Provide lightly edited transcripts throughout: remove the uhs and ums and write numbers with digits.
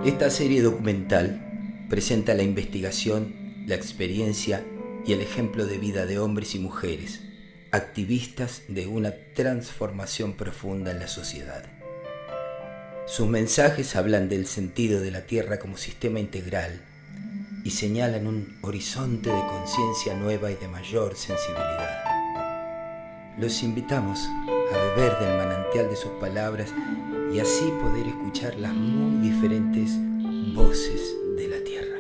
Esta serie documental presenta la investigación, la experiencia y el ejemplo de vida de hombres y mujeres, activistas de una transformación profunda en la sociedad. Sus mensajes hablan del sentido de la Tierra como sistema integral y señalan un horizonte de conciencia nueva y de mayor sensibilidad. Los invitamos a beber del manantial de sus palabras y así poder escuchar las muy diferentes voces de la Tierra.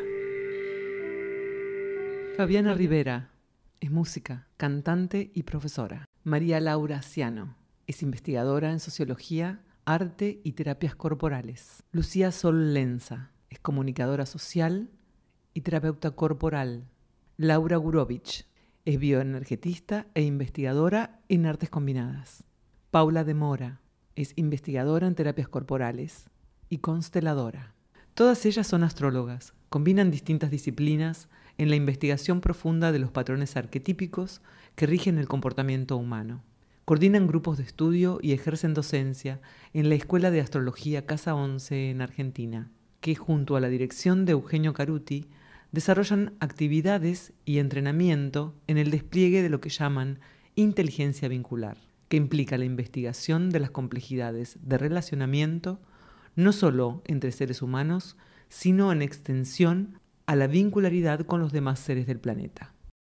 Fabiana Rivera es música, cantante y profesora. María Laura Ciano es investigadora en sociología, arte y terapias corporales. Lucía Sol Lenza es comunicadora social y terapeuta corporal. Laura Gurovich es bioenergetista e investigadora en artes combinadas. Paula de Mora es investigadora en terapias corporales y consteladora. Todas ellas son astrólogas, combinan distintas disciplinas en la investigación profunda de los patrones arquetípicos que rigen el comportamiento humano. Coordinan grupos de estudio y ejercen docencia en la Escuela de Astrología Casa 11 en Argentina, que junto a la dirección de Eugenio Caruti desarrollan actividades y entrenamiento en el despliegue de lo que llaman inteligencia vincular, que implica la investigación de las complejidades de relacionamiento, no solo entre seres humanos, sino en extensión a la vincularidad con los demás seres del planeta.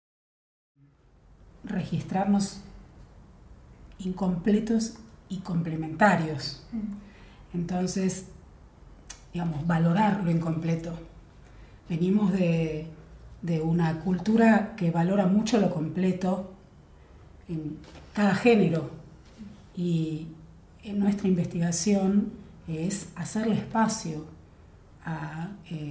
Registrarnos incompletos y complementarios. Entonces, valorar lo incompleto. Venimos de una cultura que valora mucho lo completo en cada género, y en nuestra investigación es hacerle espacio a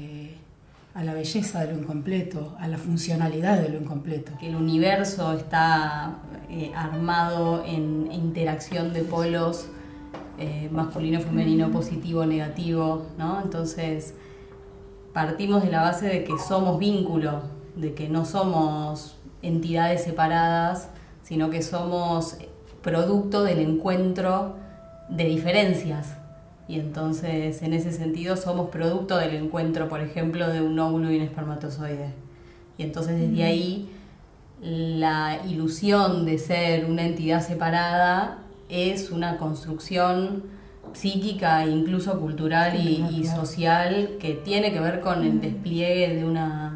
la belleza de lo incompleto, a la funcionalidad de lo incompleto. Que el universo está armado en interacción de polos masculino, femenino, positivo, negativo, ¿no? Entonces partimos de la base de que somos vínculo, de que no somos entidades separadas, sino que somos producto del encuentro de diferencias. Y entonces, en ese sentido, somos producto del encuentro, por ejemplo, de un óvulo y un espermatozoide. Y entonces, desde ahí, la ilusión de ser una entidad separada es una construcción psíquica e incluso cultural y social que tiene que ver con el despliegue de una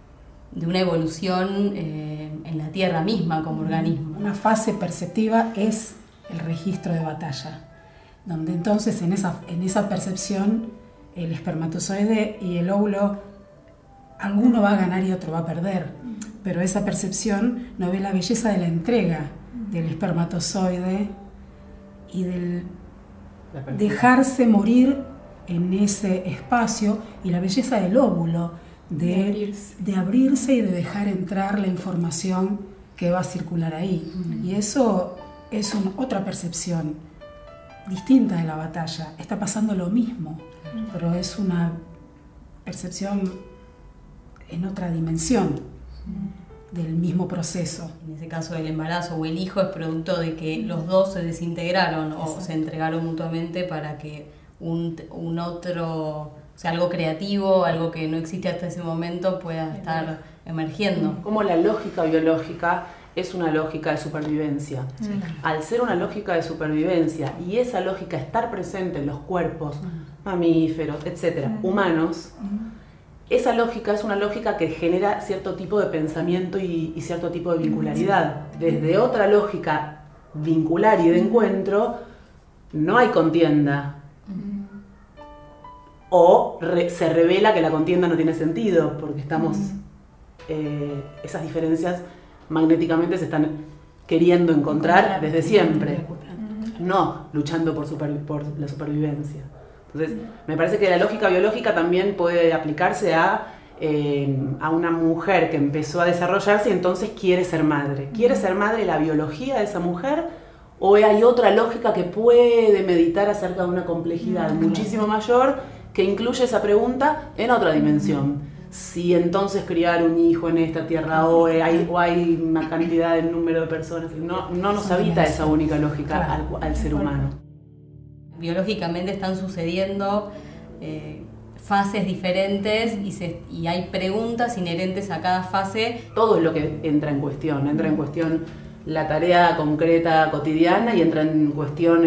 evolución en la Tierra misma como organismo. Una fase perceptiva es el registro de batalla, donde entonces en esa percepción el espermatozoide y el óvulo, alguno va a ganar y otro va a perder, pero esa percepción no ve la belleza de la entrega del espermatozoide y del dejarse morir en ese espacio, y la belleza del óvulo de abrirse y de dejar entrar la información que va a circular ahí. Y eso es otra percepción distinta de la batalla. Está pasando lo mismo, pero es una percepción en otra dimensión del mismo proceso. En ese caso, el embarazo o el hijo es producto de que los dos se desintegraron o se entregaron mutuamente para que un otro, o sea, algo creativo, algo que no existe hasta ese momento, pueda estar emergiendo. Como la lógica biológica es una lógica de supervivencia. Sí. Al ser una lógica de supervivencia y esa lógica estar presente en los cuerpos mamíferos, etcétera, humanos, esa lógica es una lógica que genera cierto tipo de pensamiento y cierto tipo de vincularidad. Desde otra lógica vincular y de encuentro, no hay contienda. O se revela que la contienda no tiene sentido, porque estamos, esas diferencias magnéticamente se están queriendo encontrar desde siempre, no luchando por la supervivencia. Entonces, me parece que la lógica biológica también puede aplicarse a una mujer que empezó a desarrollarse y entonces quiere ser madre. ¿Quiere ser madre la biología de esa mujer? ¿O hay otra lógica que puede meditar acerca de una complejidad muchísimo mayor que incluye esa pregunta en otra dimensión? Si entonces criar un hijo en esta tierra o hay una cantidad de número de personas, no nos habita esa única lógica al ser humano. Biológicamente están sucediendo fases diferentes y hay preguntas inherentes a cada fase. Todo es lo que entra en cuestión. Entra en cuestión la tarea concreta cotidiana y entra en cuestión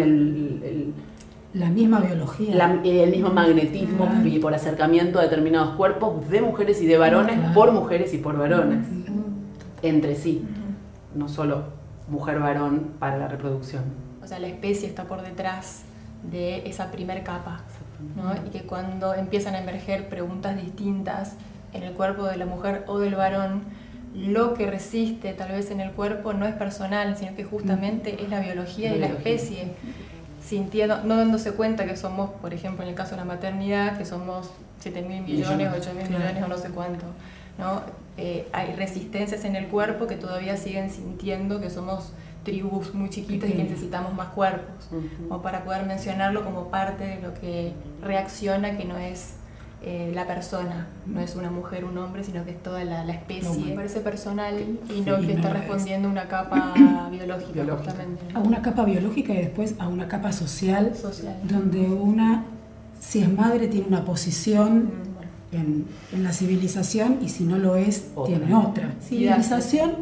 la misma biología. El mismo magnetismo y por acercamiento a determinados cuerpos de mujeres y de varones, por mujeres y por varones, entre sí. No solo mujer-varón para la reproducción. O sea, la especie está por detrás de esa primer capa, ¿no? Y que cuando empiezan a emerger preguntas distintas en el cuerpo de la mujer o del varón, lo que resiste tal vez en el cuerpo no es personal, sino que justamente es la biología y la especie, sintiendo, no dándose cuenta que somos, por ejemplo, en el caso de la maternidad, que somos 7.000 millones, 8.000 millones o no sé cuánto, ¿no? Hay resistencias en el cuerpo que todavía siguen sintiendo que somos tribus muy chiquitas y que necesitamos más cuerpos, como para poder mencionarlo como parte de lo que reacciona, que no es la persona, no es una mujer, un hombre, sino que es toda la especie. Me parece personal y no que está respondiendo a una capa biológica, justamente. A una capa biológica y después a una capa social. Donde una, si es madre, tiene una posición en la civilización y si no lo es, tiene otra. Civilización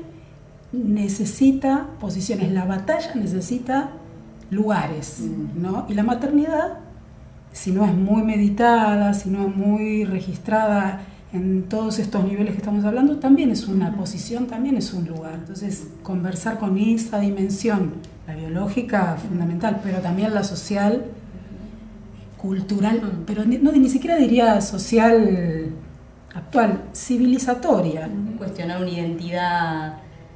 necesita posiciones, la batalla necesita lugares, ¿no? Y la maternidad, si no es muy meditada, si no es muy registrada en todos estos niveles que estamos hablando, también es una posición, también es un lugar. Entonces, conversar con esa dimensión, la biológica fundamental, pero también la social, cultural, pero ni siquiera diría social actual, civilizatoria. Cuestionar una identidad,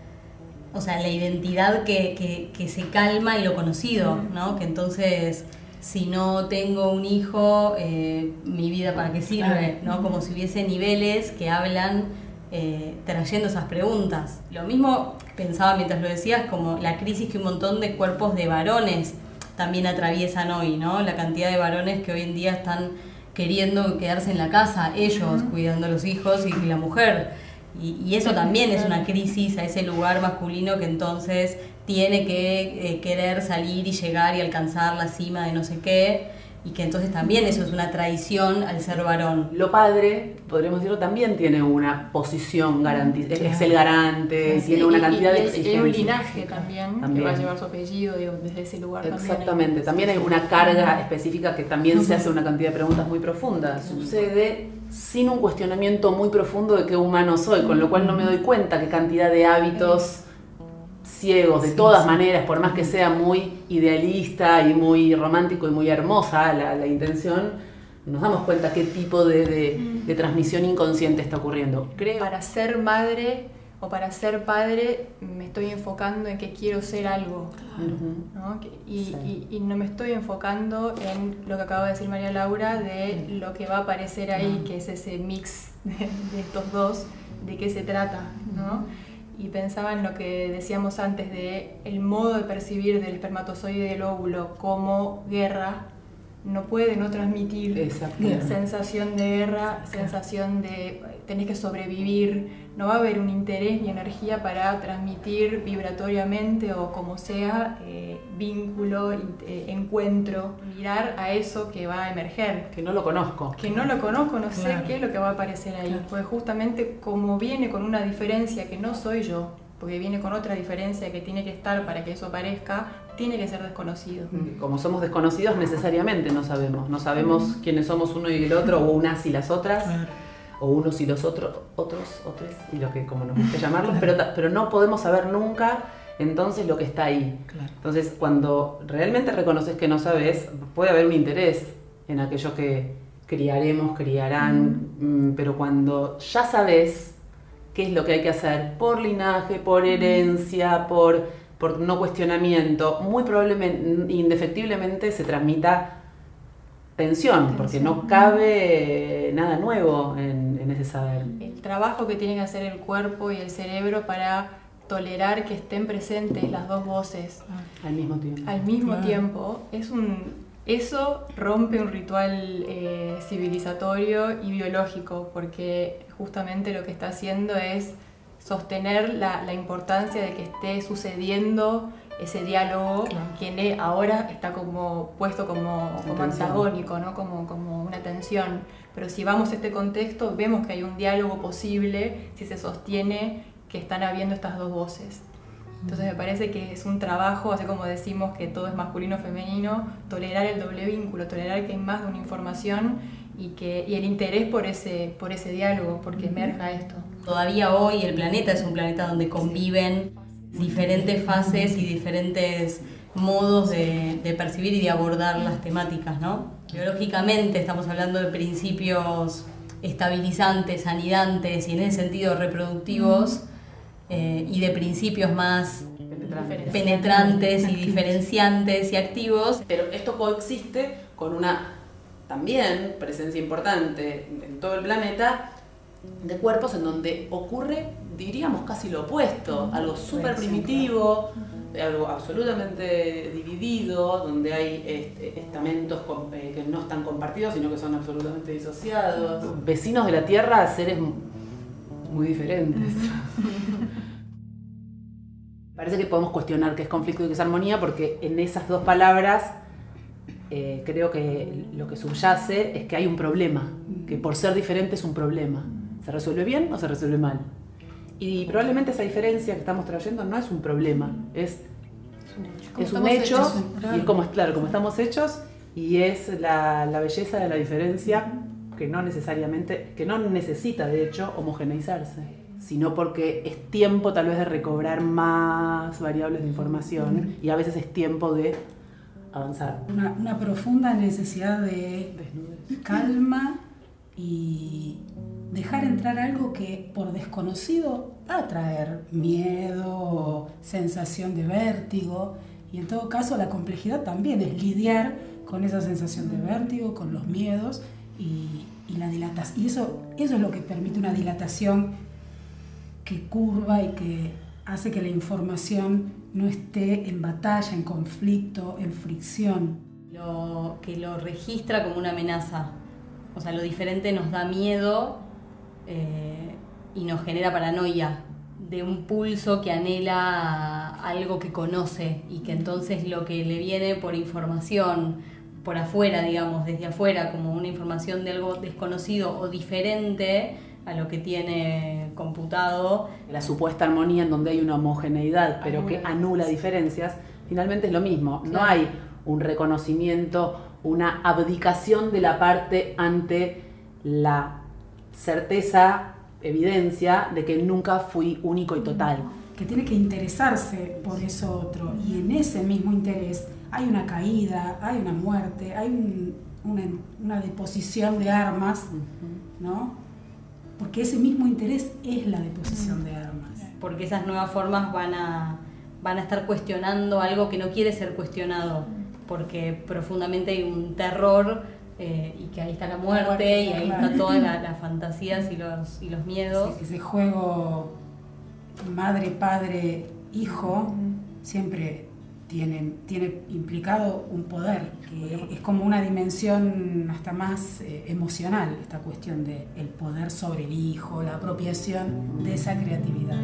o sea, la identidad que se calma en lo conocido, ¿no? Que entonces, si no tengo un hijo, mi vida para qué sirve, ¿no? Como si hubiese niveles que hablan trayendo esas preguntas. Lo mismo pensaba mientras lo decías, como la crisis que un montón de cuerpos de varones también atraviesan hoy, ¿no? La cantidad de varones que hoy en día están queriendo quedarse en la casa, ellos cuidando a los hijos y la mujer. Y eso también es una crisis a ese lugar masculino que entonces tiene que querer salir y llegar y alcanzar la cima de no sé qué, y que entonces también eso es una traición al ser varón. Lo padre, podríamos decirlo, también tiene una posición garantizada, es el garante, tiene una cantidad de exigencias. Y un linaje también, que va a llevar su apellido, digo, desde ese lugar. Exactamente, también hay una carga específica que también se hace una cantidad de preguntas muy profundas. Sucede sin un cuestionamiento muy profundo de qué humano soy, con lo cual no me doy cuenta qué cantidad de hábitos ciegos, de todas maneras, por más que sea muy idealista y muy romántico y muy hermosa la intención, nos damos cuenta qué tipo de transmisión inconsciente está ocurriendo. Creo. Para ser madre o para ser padre me estoy enfocando en que quiero ser algo, ¿no? Y no me estoy enfocando en lo que acaba de decir María Laura, de lo que va a aparecer ahí, que es ese mix de estos dos, de qué se trata, ¿no? Y pensaba en lo que decíamos antes de el modo de percibir del espermatozoide y del óvulo como guerra, no puede no transmitir sensación de guerra, sensación de tenés que sobrevivir, no va a haber un interés ni energía para transmitir vibratoriamente o como sea, vínculo, encuentro, mirar a eso que va a emerger. Que no lo conozco. Que no lo conozco, no sé qué es lo que va a aparecer ahí. Porque justamente como viene con una diferencia que no soy yo, porque viene con otra diferencia que tiene que estar para que eso aparezca, tiene que ser desconocido. Como somos desconocidos, necesariamente no sabemos quiénes somos uno y el otro, o unas y las otras, o unos y los otros, y lo que como nos gusta llamarlos, pero no podemos saber nunca entonces lo que está ahí. Entonces, cuando realmente reconoces que no sabes, puede haber un interés en aquello que criarán, pero cuando ya sabes qué es lo que hay que hacer, por linaje, por herencia, por no cuestionamiento, muy probablemente, indefectiblemente se transmita tensión, porque no cabe nada nuevo en ese saber. El trabajo que tiene que hacer el cuerpo y el cerebro para tolerar que estén presentes las dos voces al mismo tiempo, eso rompe un ritual civilizatorio y biológico, porque justamente lo que está haciendo es sostener la importancia de que esté sucediendo ese diálogo que ahora está como puesto como antagónico, ¿no? como una tensión. Pero si vamos a este contexto, vemos que hay un diálogo posible si se sostiene que están habiendo estas dos voces. Entonces me parece que es un trabajo, así como decimos que todo es masculino o femenino, tolerar el doble vínculo, tolerar que hay más de una información y el interés por ese diálogo, porque emerja esto. Todavía hoy el planeta es un planeta donde conviven diferentes fases y diferentes modos de percibir y de abordar las temáticas, ¿no? Biológicamente estamos hablando de principios estabilizantes, anidantes y en ese sentido reproductivos, y de principios más penetrantes y diferenciantes y activos. Pero esto coexiste con una también presencia importante en todo el planeta de cuerpos en donde ocurre, diríamos, casi lo opuesto, algo súper primitivo, algo absolutamente dividido, donde hay estamentos que no están compartidos, sino que son absolutamente disociados. Vecinos de la Tierra, seres muy diferentes. Parece que podemos cuestionar qué es conflicto y qué es armonía, porque en esas dos palabras creo que lo que subyace es que hay un problema, que por ser diferente es un problema. ¿Se resuelve bien o se resuelve mal? Y probablemente esa diferencia que estamos trayendo no es un problema, es un hecho, y es como estamos hechos, y es la belleza de la diferencia que no necesita de hecho homogeneizarse, sino porque es tiempo tal vez de recobrar más variables de información y a veces es tiempo de avanzar. Una profunda necesidad de calma y dejar entrar algo que por desconocido va a traer miedo, sensación de vértigo, y en todo caso la complejidad también es lidiar con esa sensación de vértigo, con los miedos y la dilatación. Y eso es lo que permite una dilatación que curva y que hace que la información no esté en batalla, en conflicto, en fricción. Que lo registra como una amenaza. O sea, lo diferente nos da miedo y nos genera paranoia de un pulso que anhela algo que conoce y que entonces lo que le viene por información, por afuera, digamos, desde afuera, como una información de algo desconocido o diferente a lo que tiene computado. La supuesta armonía en donde hay una homogeneidad, pero que anula diferencias, finalmente es lo mismo. Claro. No hay un reconocimiento, una abdicación de la parte ante la certeza, evidencia de que nunca fui único y total. Que tiene que interesarse por eso otro, y en ese mismo interés hay una caída, hay una muerte, hay una deposición de armas, ¿no? Porque ese mismo interés es la deposición de armas. Porque esas nuevas formas van a estar cuestionando algo que no quiere ser cuestionado, porque profundamente hay un terror y que ahí está la muerte y ahí está todas las fantasías y los miedos. Sí, ese juego madre, padre, hijo siempre tiene implicado un poder, que es como una dimensión hasta más emocional, esta cuestión del poder sobre el hijo, la apropiación de esa creatividad.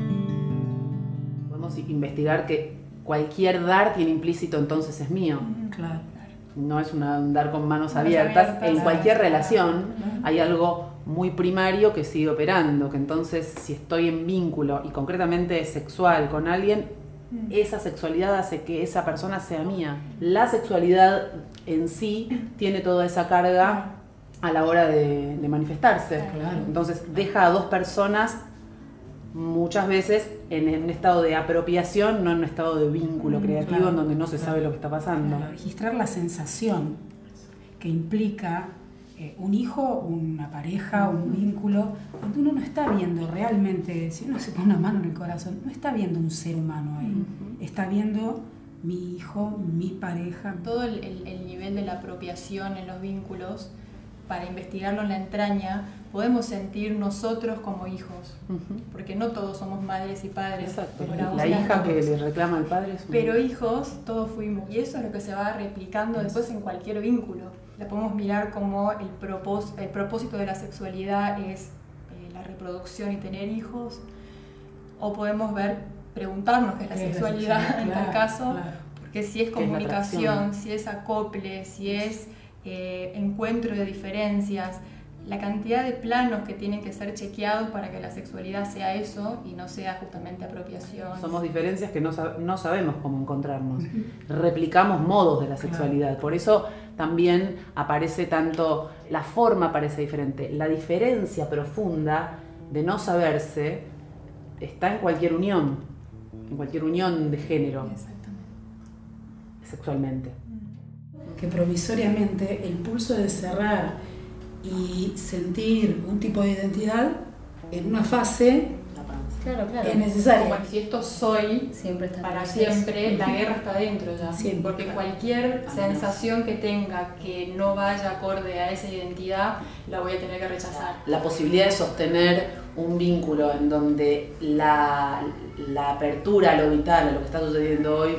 Podemos investigar que cualquier dar tiene implícito entonces es mío. Claro. No es un dar con manos abiertas. En cualquier relación hay algo muy primario que sigue operando, que entonces si estoy en vínculo y concretamente sexual con alguien, esa sexualidad hace que esa persona sea mía. La sexualidad en sí tiene toda esa carga a la hora de manifestarse. Claro. Entonces deja a dos personas muchas veces en un estado de apropiación, no en un estado de vínculo creativo en donde no se sabe lo que está pasando. Claro, registrar la sensación que implica un hijo, una pareja, un vínculo, donde uno no está viendo realmente, si uno se pone una mano en el corazón, no está viendo un ser humano ahí, está viendo mi hijo, mi pareja. Todo el nivel de la apropiación en los vínculos, para investigarlo en la entraña, podemos sentir nosotros como hijos, porque no todos somos madres y padres. Exacto. La hija que le reclama al padre es pero hijos todos fuimos, y eso es lo que se va replicando después en cualquier vínculo. La podemos mirar como el propósito de la sexualidad es la reproducción y tener hijos, o podemos ver preguntarnos qué es la sexualidad en tal caso, porque si es comunicación, si es acople, si es encuentro de diferencias, la cantidad de planos que tienen que ser chequeados para que la sexualidad sea eso y no sea justamente apropiación. Somos diferencias que no sabemos cómo encontrarnos. Replicamos modos de la sexualidad. Por eso también aparece tanto, la forma parece diferente. La diferencia profunda de no saberse está en cualquier unión de género. Exactamente. Sexualmente. Que provisoriamente el pulso de cerrar y sentir un tipo de identidad en una fase Claro. es necesaria. Como si esto soy Siempre está para presente. siempre, la guerra está dentro ya. Siempre, porque claro. cualquier sensación que tenga que no vaya acorde a esa identidad, la voy a tener que rechazar. La posibilidad de sostener un vínculo en donde la apertura a lo vital, a lo que está sucediendo hoy,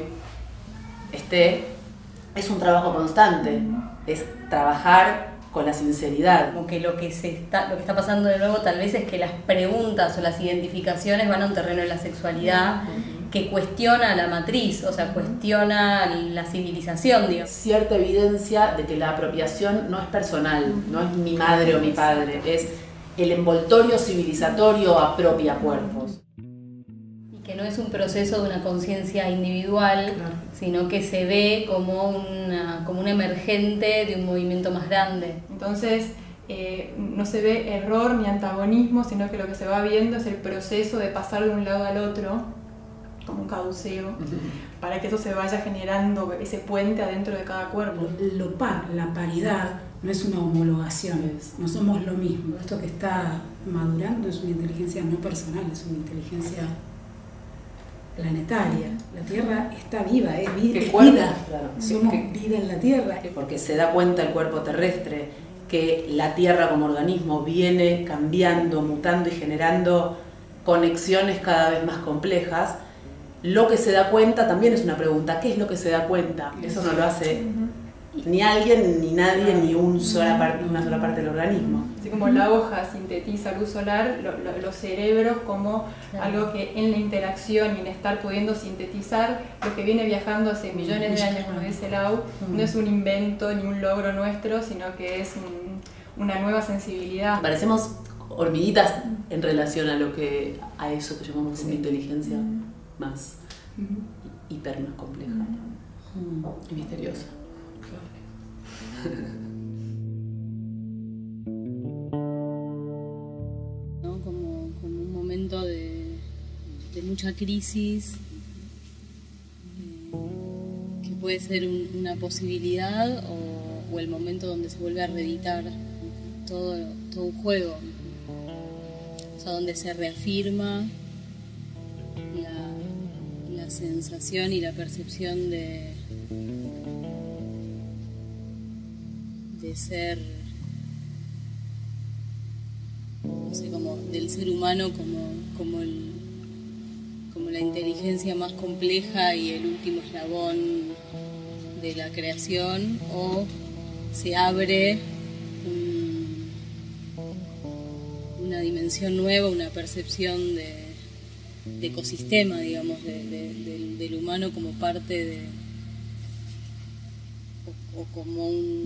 es un trabajo constante. Es trabajar con la sinceridad. Como que lo que está pasando de nuevo tal vez es que las preguntas o las identificaciones van a un terreno de la sexualidad que cuestiona la matriz, o sea, cuestiona la civilización, digamos. Cierta evidencia de que la apropiación no es personal, no es mi madre o mi padre, es el envoltorio civilizatorio apropia cuerpos. Que no es un proceso de una conciencia individual, sino que se ve como un emergente de un movimiento más grande. Entonces, no se ve error ni antagonismo, sino que lo que se va viendo es el proceso de pasar de un lado al otro, como un caduceo, para que eso se vaya generando ese puente adentro de cada cuerpo. La paridad no es una homologación, no somos lo mismo. Esto que está madurando es una inteligencia no personal, es una inteligencia planetaria. La Tierra está viva, es vida. Claro. Somos vida en la Tierra. Porque se da cuenta el cuerpo terrestre que la Tierra como organismo viene cambiando, mutando y generando conexiones cada vez más complejas. Lo que se da cuenta también es una pregunta. ¿Qué es lo que se da cuenta? Eso no lo hace ni alguien, ni nadie, ni una sola parte del organismo. Así como la hoja sintetiza luz solar, los cerebros como algo que en la interacción y en estar pudiendo sintetizar lo que viene viajando hace millones de años, como dice Lau, no es un invento ni un logro nuestro, sino que es una nueva sensibilidad. Parecemos hormiguitas en relación a eso que llamamos una inteligencia más hiper más compleja y misteriosa. ¿No? Como un momento de mucha crisis, que puede ser una posibilidad o el momento donde se vuelve a reeditar todo un juego, o sea, donde se reafirma la sensación y la percepción de ser, no sé, como del ser humano como la inteligencia más compleja y el último eslabón de la creación, o se abre una dimensión nueva, una percepción de ecosistema, digamos, del humano como parte de, o como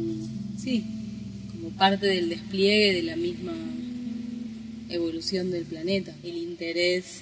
como parte del despliegue de la misma evolución del planeta. El interés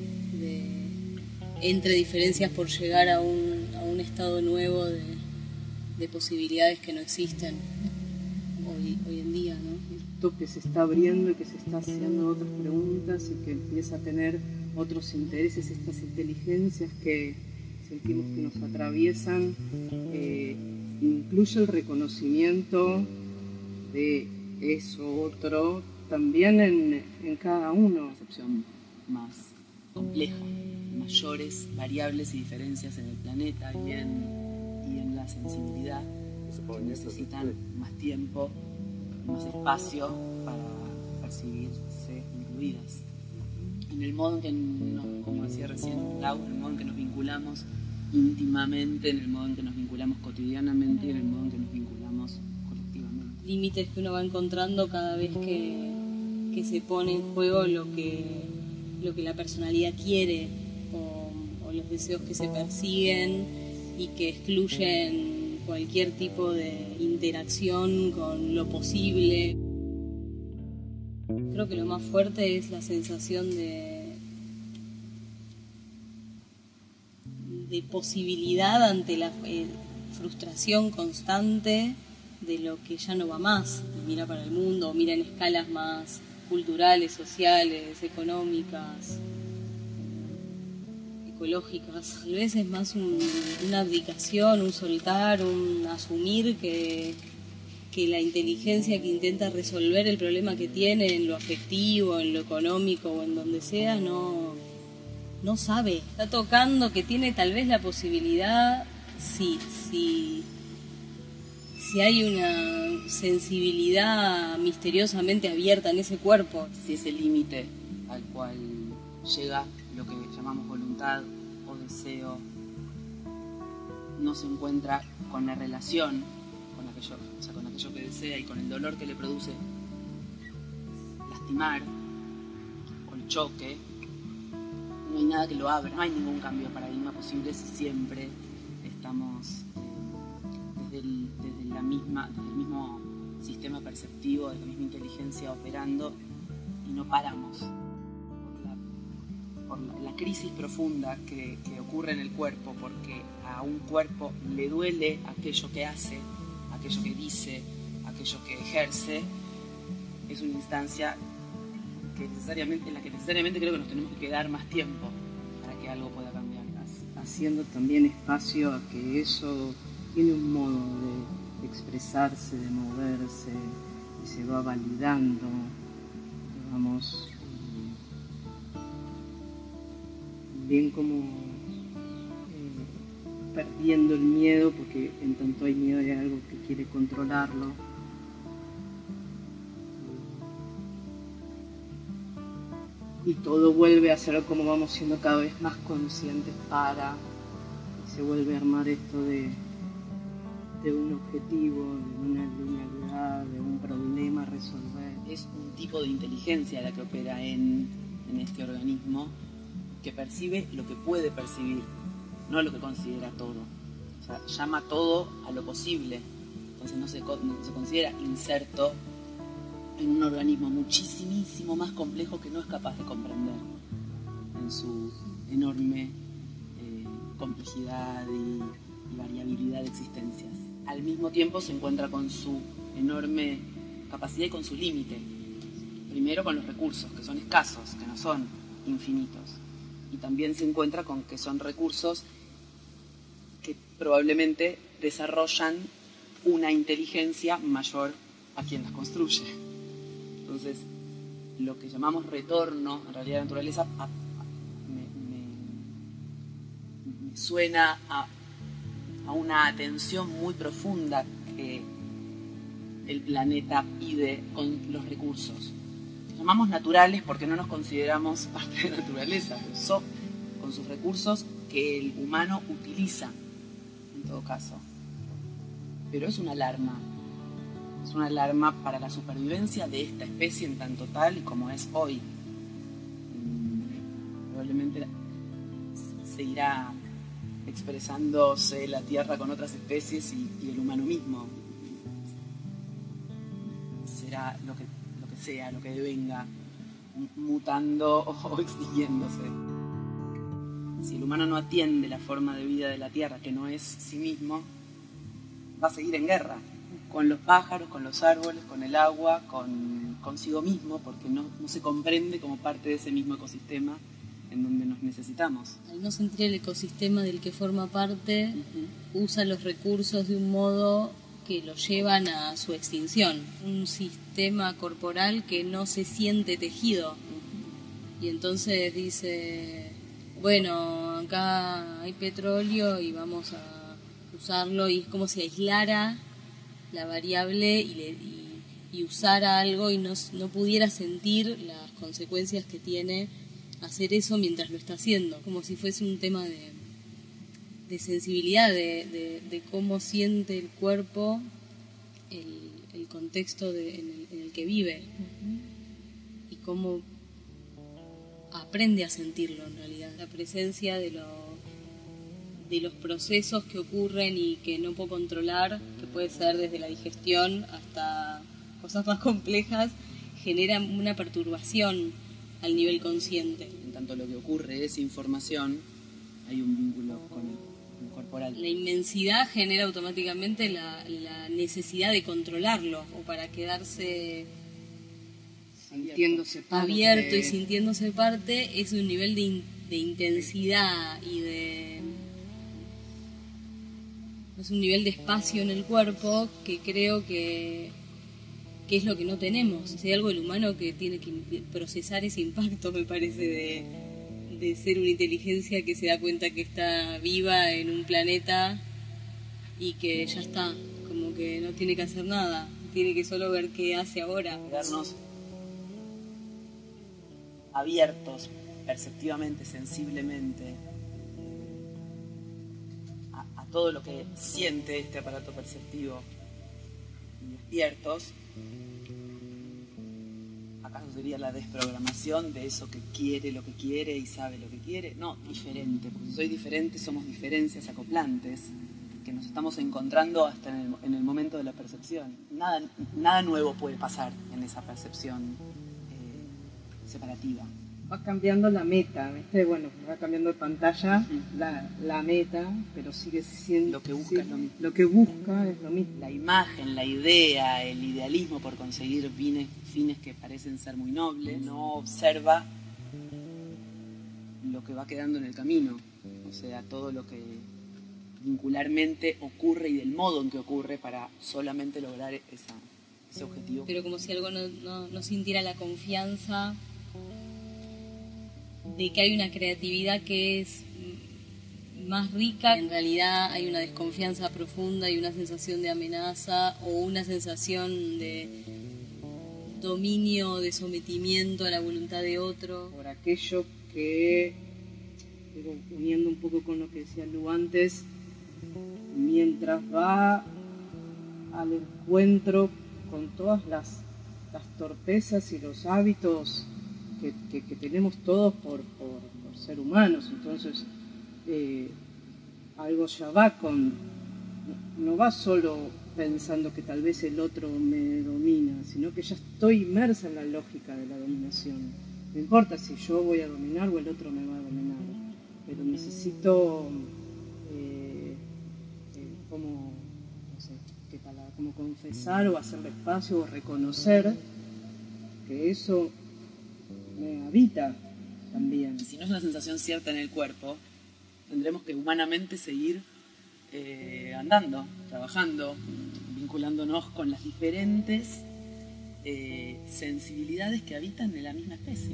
entre diferencias por llegar a un estado nuevo de posibilidades que no existen hoy en día, ¿no? Esto que se está abriendo y que se está haciendo otras preguntas y que empieza a tener otros intereses, estas inteligencias que sentimos que nos atraviesan, incluye el reconocimiento de eso otro también en cada uno. Una percepción más compleja, mayores variables y diferencias en el planeta y en la sensibilidad, que necesitan más tiempo, más espacio para percibirse incluidas. En el modo en que, como decía recién Lau, en el modo en que nos vinculamos íntimamente, en el modo en que nos vinculamos cotidianamente y en el modo en que nos vinculamos colectivamente. Límites que uno va encontrando cada vez que se pone en juego lo que la personalidad quiere, o los deseos que se persiguen y que excluyen cualquier tipo de interacción con lo posible. Creo que lo más fuerte es la sensación de posibilidad ante la frustración constante de lo que ya no va más. Mira para el mundo, mira en escalas más culturales, sociales, económicas, ecológicas. Tal vez es más una abdicación, un soltar, un asumir que la inteligencia que intenta resolver el problema que tiene en lo afectivo, en lo económico o en donde sea, no sabe. Está tocando que tiene tal vez la posibilidad, si hay una sensibilidad misteriosamente abierta en ese cuerpo. Si ese límite al cual llega lo que llamamos voluntad o deseo no se encuentra con la relación con aquello que desea y con el dolor que le produce lastimar o el choque, no hay nada que lo abra, no hay ningún cambio de paradigma posible si siempre estamos desde el mismo sistema perceptivo, desde la misma inteligencia operando y no paramos por la crisis profunda que ocurre en el cuerpo, porque a un cuerpo le duele aquello que hace, aquello que dice, aquello que ejerce. Es una instancia en la que necesariamente creo que nos tenemos que quedar más tiempo para que algo pueda cambiar. Haciendo también espacio a que eso tiene un modo de expresarse, de moverse, y se va validando, digamos, bien como perdiendo el miedo, porque en tanto hay miedo hay algo que quiere controlarlo. Y todo vuelve a ser como vamos siendo cada vez más conscientes y se vuelve a armar esto de un objetivo, de una linealidad, de un problema a resolver. Es un tipo de inteligencia la que opera en este organismo, que percibe lo que puede percibir, no lo que considera todo. O sea, llama todo a lo posible. Entonces no se considera inserto en un organismo muchísimo más complejo que no es capaz de comprender en su enorme complejidad y variabilidad de existencias. Al mismo tiempo se encuentra con su enorme capacidad y con su límite. Primero con los recursos, que son escasos, que no son infinitos. Y también se encuentra con que son recursos que probablemente desarrollan una inteligencia mayor a quien las construye. Entonces, lo que llamamos retorno, en realidad, a la naturaleza, me suena a una atención muy profunda que el planeta pide con los recursos. Los llamamos naturales porque no nos consideramos parte de la naturaleza, pero son con sus recursos que el humano utiliza, en todo caso. Pero es una alarma. Es una alarma para la supervivencia de esta especie en tanto tal y como es hoy. Probablemente seguirá expresándose la Tierra con otras especies y el humano mismo. Será lo que sea, lo que devenga, mutando o extinguiéndose. Si el humano no atiende la forma de vida de la Tierra, que no es sí mismo, va a seguir en guerra. Con los pájaros, con los árboles, con el agua, consigo mismo, porque no se comprende como parte de ese mismo ecosistema en donde nos necesitamos. Al no sentir el ecosistema del que forma parte, usa los recursos de un modo que lo llevan a su extinción. Un sistema corporal que no se siente tejido. Y entonces dice, bueno, acá hay petróleo y vamos a usarlo, y es como si aislara la variable y usara algo y no pudiera sentir las consecuencias que tiene hacer eso mientras lo está haciendo, como si fuese un tema de sensibilidad, de cómo siente el cuerpo el contexto en el que vive y cómo aprende a sentirlo en realidad. La presencia de los procesos que ocurren y que no puedo controlar, que puede ser desde la digestión hasta cosas más complejas, genera una perturbación al nivel consciente. En tanto lo que ocurre es información, hay un vínculo con el corporal. La inmensidad genera automáticamente la necesidad de controlarlo, o para quedarse sintiéndose parte. Abierto y sintiéndose parte, es un nivel de intensidad y es un nivel de espacio en el cuerpo que creo que es lo que no tenemos. Si hay algo del humano que tiene que procesar ese impacto, me parece, de ser una inteligencia que se da cuenta que está viva en un planeta y que ya está, como que no tiene que hacer nada, tiene que solo ver qué hace ahora. Quedarnos abiertos, perceptivamente, sensiblemente, a todo lo que siente este aparato perceptivo, y despiertos. ¿Acaso sería la desprogramación de eso que quiere lo que quiere y sabe lo que quiere? No, diferente, porque si soy diferente somos diferencias acoplantes que nos estamos encontrando hasta en el momento de la percepción. Nada nuevo puede pasar en esa percepción separativa. Va cambiando la meta, ¿viste? Bueno, va cambiando de pantalla la meta, pero sigue siendo... Lo que busca es lo mismo. Lo que busca es lo mismo. La imagen, la idea, el idealismo por conseguir fines que parecen ser muy nobles, no observa lo que va quedando en el camino. O sea, todo lo que vincularmente ocurre y del modo en que ocurre para solamente lograr ese objetivo. Pero como si algo no sintiera la confianza de que hay una creatividad que es más rica. En realidad hay una desconfianza profunda y una sensación de amenaza o una sensación de dominio, de sometimiento a la voluntad de otro. Por aquello que, uniendo un poco con lo que decía Lu antes, mientras va al encuentro con todas las torpezas y los hábitos que tenemos todos por ser humanos, entonces algo ya va no va solo pensando que tal vez el otro me domina, sino que ya estoy inmersa en la lógica de la dominación. No importa si yo voy a dominar o el otro me va a dominar, pero necesito como confesar o hacerle espacio o reconocer que eso me habita también. Si no es una sensación cierta en el cuerpo, tendremos que humanamente seguir andando, trabajando, vinculándonos con las diferentes sensibilidades que habitan en la misma especie.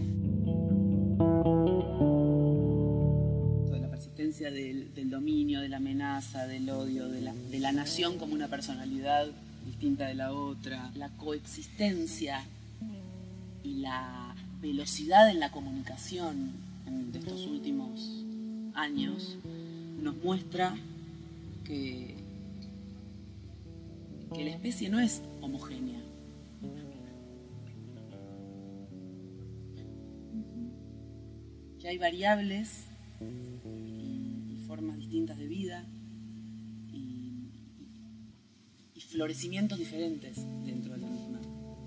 La persistencia del dominio, de la amenaza, del odio, de la nación como una personalidad distinta de la otra, la coexistencia y la velocidad en la comunicación de estos últimos años nos muestra que la especie no es homogénea. Que hay variables y formas distintas de vida y florecimientos diferentes dentro de la misma.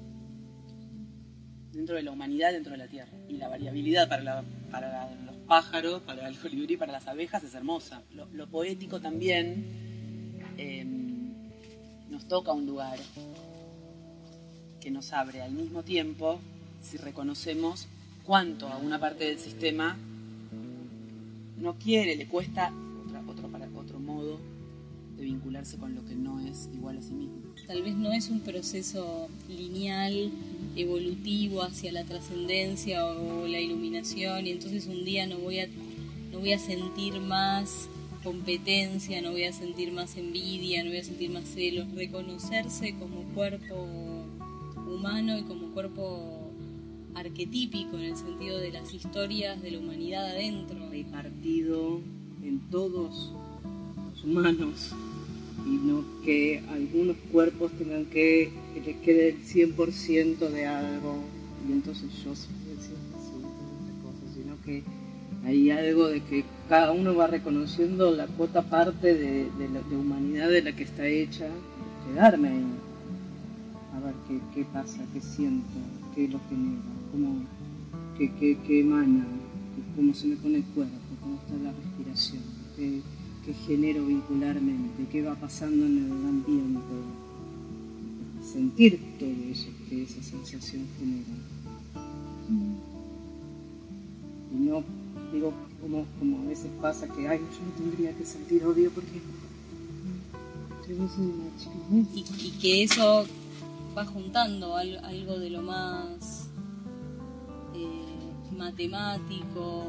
Dentro de la humanidad, dentro de la Tierra. Y la variabilidad para los pájaros, para el colibrí, para las abejas es hermosa. Lo poético también nos toca un lugar que nos abre al mismo tiempo si reconocemos cuánto a una parte del sistema no quiere, le cuesta otro modo de vincularse con lo que no es igual a sí mismo. Tal vez no es un proceso lineal, evolutivo hacia la trascendencia o la iluminación, y entonces un día no voy a sentir más competencia, no voy a sentir más envidia, no voy a sentir más celos. Reconocerse como cuerpo humano y como cuerpo arquetípico en el sentido de las historias de la humanidad adentro. Hay partido en todos los humanos y no que algunos cuerpos tengan que les quede el 100% de algo y entonces yo soy el 100% de otras cosas, sino que hay algo de que cada uno va reconociendo la cuota parte de humanidad de la que está hecha, quedarme ahí, a ver qué pasa, qué siento, qué lo genera, qué emana, cómo se me pone el cuerpo, cómo está la respiración, qué genero vincularmente, qué va pasando en el ambiente, sentir todo eso que esa sensación genera. Y no digo como a veces pasa que yo no tendría que sentir odio porque yo soy una chica. Y que eso va juntando algo de lo más matemático,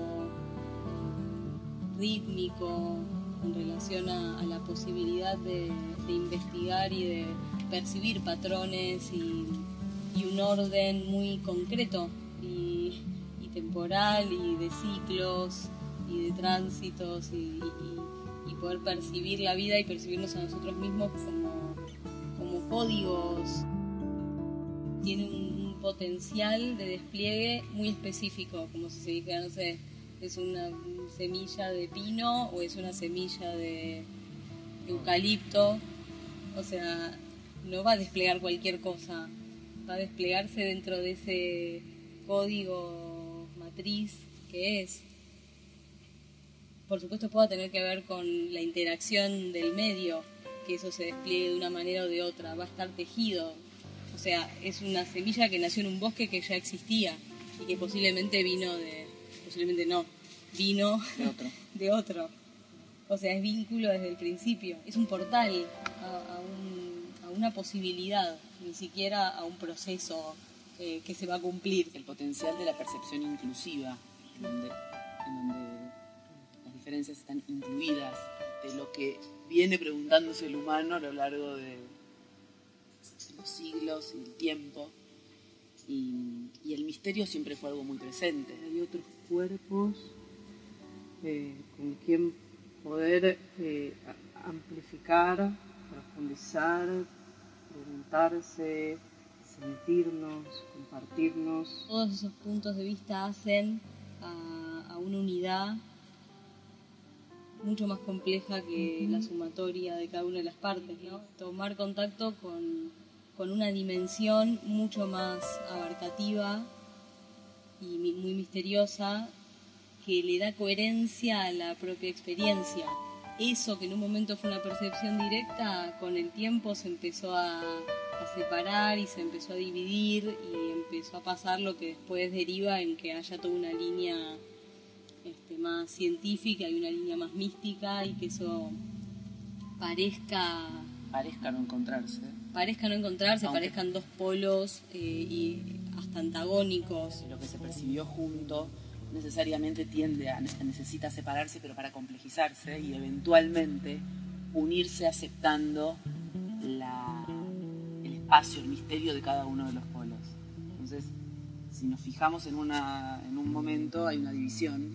rítmico, en relación a la posibilidad de investigar y de percibir patrones y un orden muy concreto y temporal y de ciclos y de tránsitos y poder percibir la vida y percibirnos a nosotros mismos como códigos. Tiene un potencial de despliegue muy específico, como si se dijera, no sé, es una semilla de pino o es una semilla de eucalipto. O sea, no va a desplegar cualquier cosa, va a desplegarse dentro de ese código matriz que es. Por supuesto puede tener que ver con la interacción del medio, que eso se despliegue de una manera o de otra, va a estar tejido. O sea, es una semilla que nació en un bosque que ya existía y que posiblemente vino de otro. O sea, es vínculo desde el principio, es un portal a una posibilidad, ni siquiera a un proceso que se va a cumplir. El potencial de la percepción inclusiva, en donde las diferencias están incluidas, de lo que viene preguntándose el humano a lo largo de los siglos y el tiempo. Y el misterio siempre fue algo muy presente. Hay otros cuerpos con quien poder amplificar, profundizar, preguntarse, sentirnos, compartirnos. Todos esos puntos de vista hacen a una unidad mucho más compleja que la sumatoria de cada una de las partes, ¿no? Tomar contacto con una dimensión mucho más abarcativa y muy misteriosa que le da coherencia a la propia experiencia. Eso que en un momento fue una percepción directa, con el tiempo se empezó a separar y se empezó a dividir y empezó a pasar lo que después deriva en que haya toda una línea más científica y una línea más mística y que eso parezca no encontrarse. Aunque parezcan dos polos y hasta antagónicos. Lo que se percibió junto necesariamente necesita separarse, pero para complejizarse y eventualmente unirse aceptando el espacio, el misterio de cada uno de los polos. Entonces, si nos fijamos en un momento, hay una división,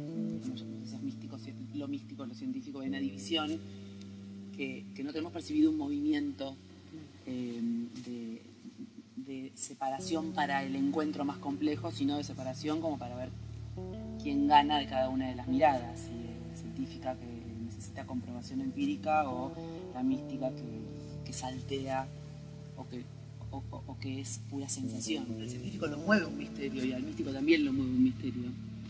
lo místico, lo científico, hay una división que no tenemos percibido un movimiento de separación para el encuentro más complejo, sino de separación como para ver quién gana de cada una de las miradas, si es científica que necesita comprobación empírica o la mística que saltea o que es pura sensación. El científico lo mueve un misterio y al místico también lo mueve un misterio.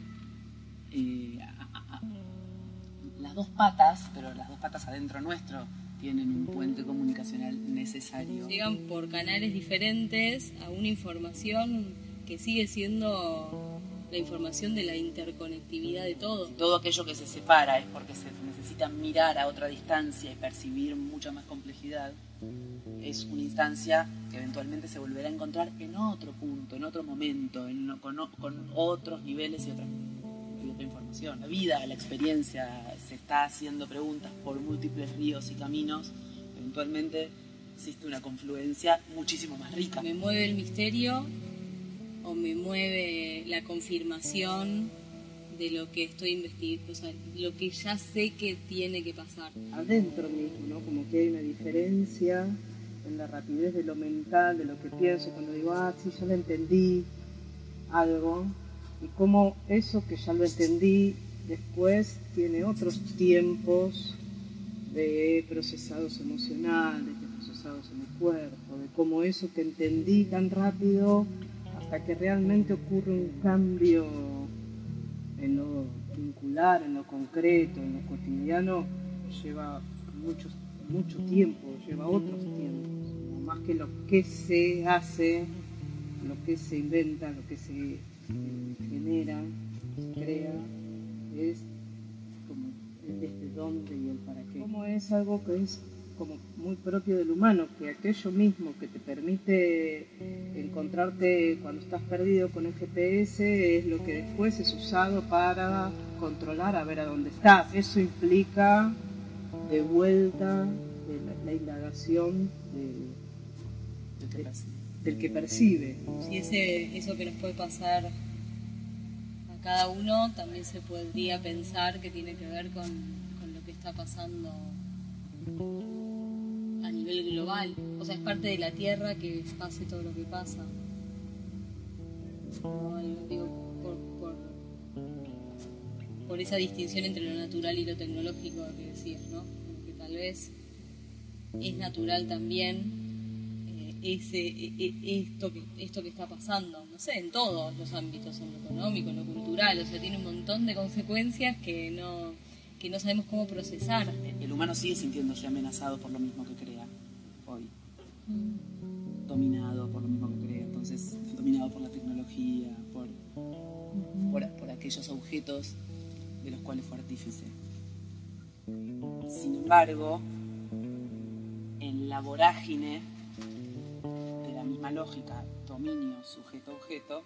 Las dos patas, pero las dos patas adentro nuestro, tienen un puente comunicacional necesario. Llegan por canales diferentes a una información que sigue siendo la información de la interconectividad de todo. Si todo aquello que se separa es porque se necesita mirar a otra distancia y percibir mucha más complejidad, es una instancia que eventualmente se volverá a encontrar en otro punto, en otro momento, con otros niveles y otra información. La vida, la experiencia, se está haciendo preguntas por múltiples ríos y caminos. Eventualmente existe una confluencia muchísimo más rica. Me mueve el misterio o me mueve la confirmación de lo que estoy investigando, o sea, lo que ya sé que tiene que pasar. Adentro mismo, ¿no? Como que hay una diferencia en la rapidez de lo mental, de lo que pienso, cuando digo, sí, yo lo entendí, algo, y cómo eso que ya lo entendí después tiene otros tiempos de procesados emocionales, de procesados en el cuerpo, de cómo eso que entendí tan rápido hasta que realmente ocurre un cambio en lo vincular, en lo concreto, en lo cotidiano, lleva mucho tiempo, lleva otros tiempos, no más que lo que se hace, lo que se inventa, lo que se genera, se crea, es como el desde dónde y el para qué. Como es algo que es como muy propio del humano, que aquello mismo que te permite encontrarte cuando estás perdido con el GPS es lo que después es usado para controlar a ver a dónde estás. Eso implica de vuelta de la indagación del que percibe. Si eso que nos puede pasar a cada uno también se podría pensar que tiene que ver con lo que está pasando a nivel global, o sea, es parte de la Tierra que pase todo lo que pasa. No, digo, por esa distinción entre lo natural y lo tecnológico que decías, ¿no? Que tal vez es natural también esto que está pasando, no sé, en todos los ámbitos, en lo económico, en lo cultural, o sea, tiene un montón de consecuencias que no sabemos cómo procesar. El humano sigue sintiéndose amenazado por lo mismo que crea hoy, dominado por lo mismo que crea, entonces dominado por la tecnología, por aquellos objetos de los cuales fue artífice. Sin embargo, en la vorágine de la misma lógica, dominio, sujeto-objeto,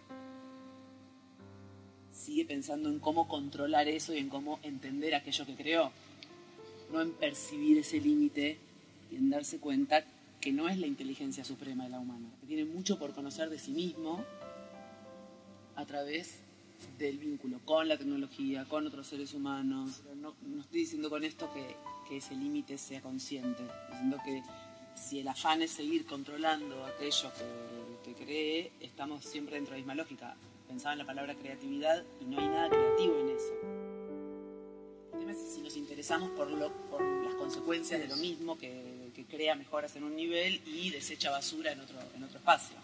sigue pensando en cómo controlar eso y en cómo entender aquello que creó, no en percibir ese límite y en darse cuenta que no es la inteligencia suprema de la humana, que tiene mucho por conocer de sí mismo a través del vínculo con la tecnología, con otros seres humanos. No estoy diciendo con esto que ese límite sea consciente, diciendo que si el afán es seguir controlando aquello que cree, estamos siempre dentro de la misma lógica. Pensaba en la palabra creatividad y no hay nada creativo en eso. El tema es si nos interesamos por las consecuencias de lo mismo, que crea mejoras en un nivel y desecha basura en otro espacio.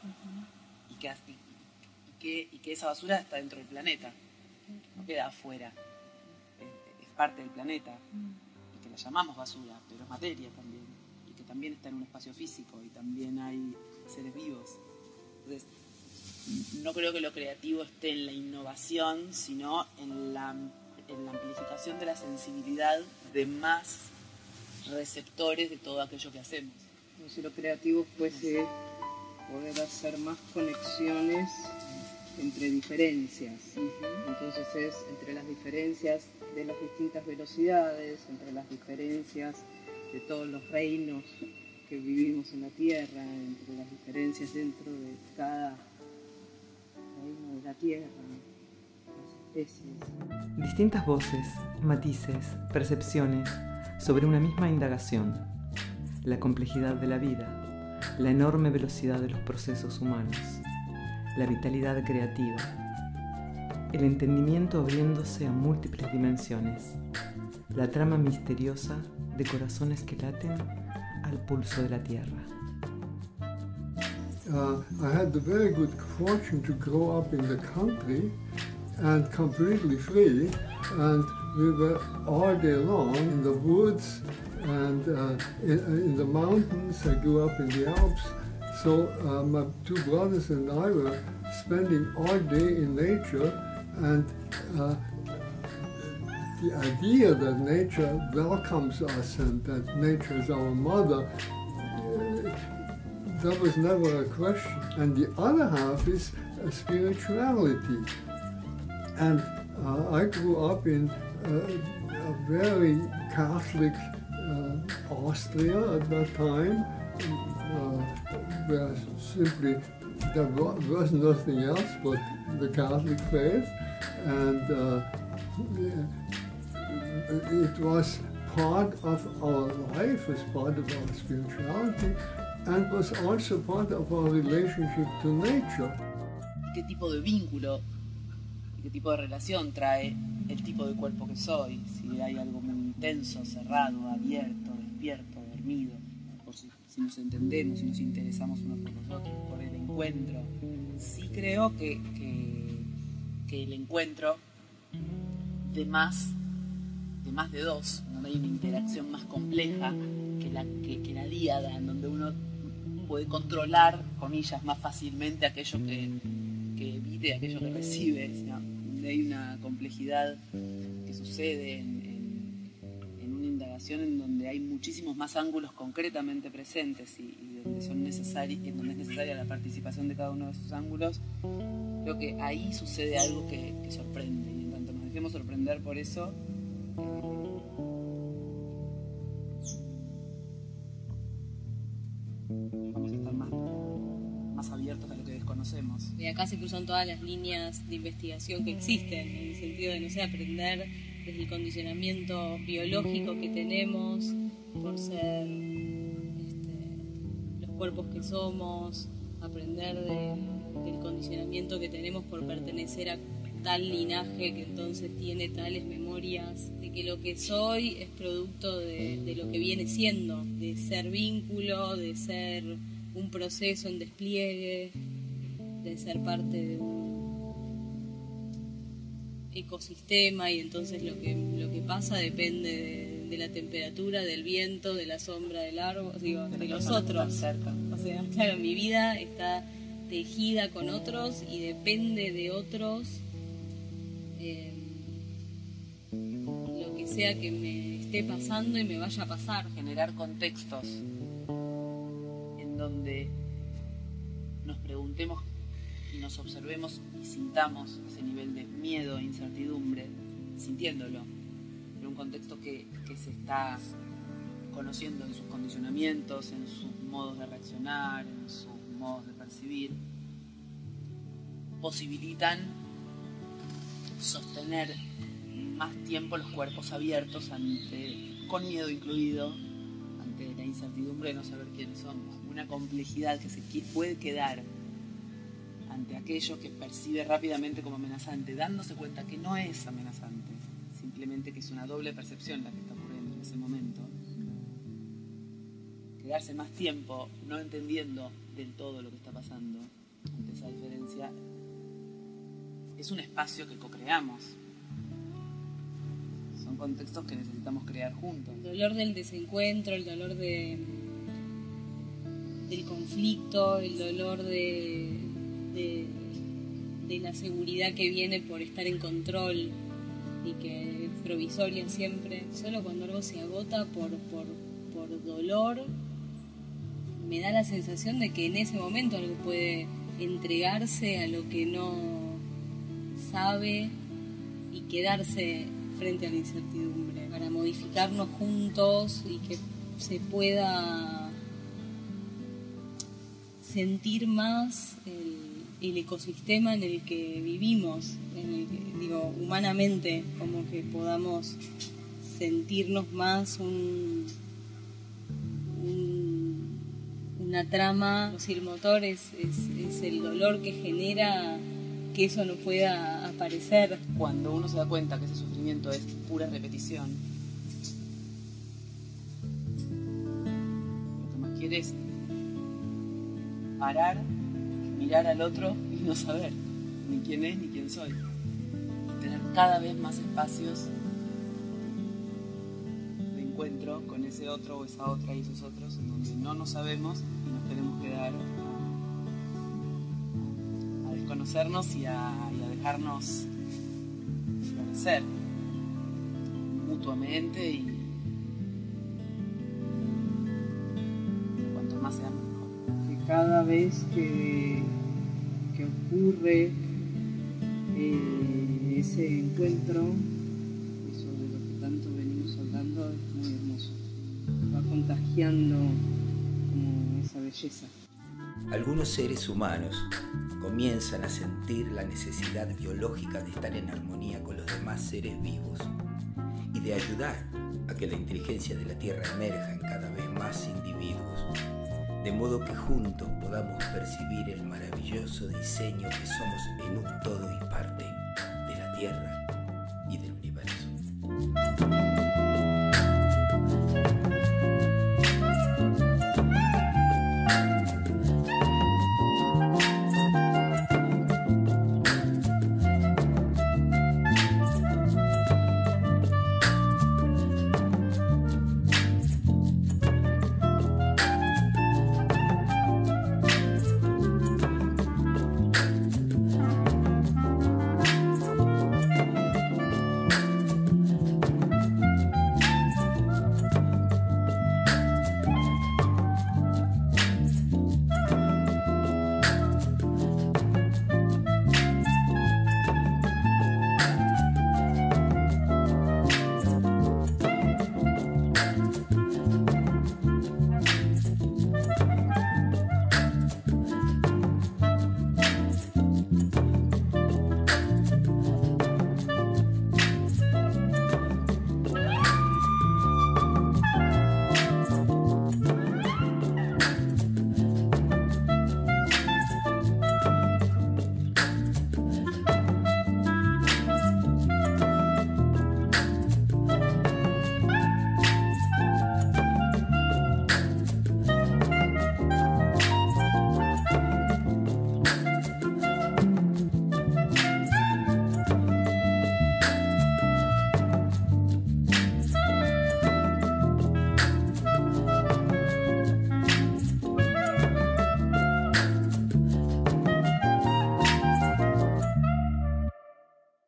Y que esa basura está dentro del planeta, no queda afuera, es parte del planeta, y que la llamamos basura, pero es materia también, y que también está en un espacio físico, y también hay seres vivos. Entonces, no creo que lo creativo esté en la innovación, sino en la amplificación de la sensibilidad de más receptores de todo aquello que hacemos. Como si lo creativo fuese poder hacer más conexiones entre diferencias. Entonces es entre las diferencias de las distintas velocidades, entre las diferencias de todos los reinos que vivimos en la Tierra, entre las diferencias dentro de cada reino de la Tierra, las especies. Distintas voces, matices, percepciones sobre una misma indagación. La complejidad de la vida, la enorme velocidad de los procesos humanos, la vitalidad creativa, el entendimiento abriéndose a múltiples dimensiones, la trama misteriosa de corazones que laten al pulso de la tierra. I had the very good fortune to grow up in the country and completely free, and we were all day long in the woods and in the mountains. I grew up in the Alps. So my two brothers and I were spending all day in nature, and the idea that nature welcomes us and that nature is our mother, that was never a question. And the other half is spirituality. And I grew up in a very Catholic Austria at that time, where simply there was nothing else but the Catholic faith, and it was part of our life, was part of our spirituality, and was also part of our relationship to nature. ¿Qué tipo de vínculo qué tipo de relación trae el tipo de cuerpo que soy, si hay algo muy intenso, cerrado, abierto, despierto, dormido, o si nos entendemos, si nos interesamos unos por los otros, por el encuentro. Sí creo que el encuentro de más de dos, donde hay una interacción más compleja que la díada, en donde uno puede controlar, comillas, más fácilmente aquello que emite, aquello que recibe, ¿no? Donde hay una complejidad que sucede en una indagación en donde hay muchísimos más ángulos concretamente presentes y donde es necesaria la participación de cada uno de esos ángulos. Creo que ahí sucede algo que sorprende, y en tanto nos dejemos sorprender por eso, vamos a estar más abiertos a lo que desconocemos. Y acá se cruzan todas las líneas de investigación que existen, en el sentido de, no sé, aprender desde el condicionamiento biológico que tenemos por ser los cuerpos que somos, aprender del condicionamiento que tenemos por pertenecer a tal linaje que entonces tiene tales memorias, de que lo que soy es producto de lo que viene siendo, de ser vínculo, de ser un proceso en despliegue, de ser parte de un ecosistema, y entonces lo que pasa depende de la temperatura, del viento, de la sombra del árbol, digo, de los otros. O sea, claro, mi vida está tejida con otros y depende de otros, lo que sea que me esté pasando y me vaya a pasar. Generar contextos en donde nos preguntemos y nos observemos y sintamos ese nivel de miedo e incertidumbre, sintiéndolo, en un contexto que se está conociendo en sus condicionamientos, en sus modos de reaccionar, en sus modos de percibir, posibilitan sostener más tiempo los cuerpos abiertos con miedo incluido, ante la incertidumbre de no saber quiénes somos, una complejidad que se puede quedar ante aquello que percibe rápidamente como amenazante, dándose cuenta que no es amenazante, simplemente que es una doble percepción la que está ocurriendo en ese momento. Quedarse más tiempo no entendiendo del todo lo que está pasando ante esa diferencia es un espacio que co-creamos. Son contextos que necesitamos crear juntos. El dolor del desencuentro, el dolor del conflicto, el dolor de la seguridad que viene por estar en control y que es provisoria siempre. Solo cuando algo se agota por dolor, me da la sensación de que en ese momento algo puede entregarse a lo que no sabe y quedarse frente a la incertidumbre, para modificarnos juntos y que se pueda sentir más el ecosistema en el que vivimos, en el que, digo, humanamente, como que podamos sentirnos más una trama. Si el motor es el dolor que genera que eso no pueda aparecer. Cuando uno se da cuenta que ese sufrimiento es pura repetición, lo que más quiere es parar, mirar al otro y no saber ni quién es ni quién soy. Y tener cada vez más espacios de encuentro con ese otro o esa otra y esos otros, en donde no nos sabemos y nos tenemos que dar a desconocernos y a dejarnos florecer mutuamente, y cuanto más seamos mejor. Que cada vez que ocurre ese encuentro, eso de lo que tanto venimos hablando, es muy hermoso. Va contagiando como esa belleza. Algunos seres humanos comienzan a sentir la necesidad biológica de estar en armonía con los demás seres vivos y de ayudar a que la inteligencia de la Tierra emerja en cada vez más individuos, de modo que juntos podamos percibir el maravilloso diseño que somos en un todo y parte de la tierra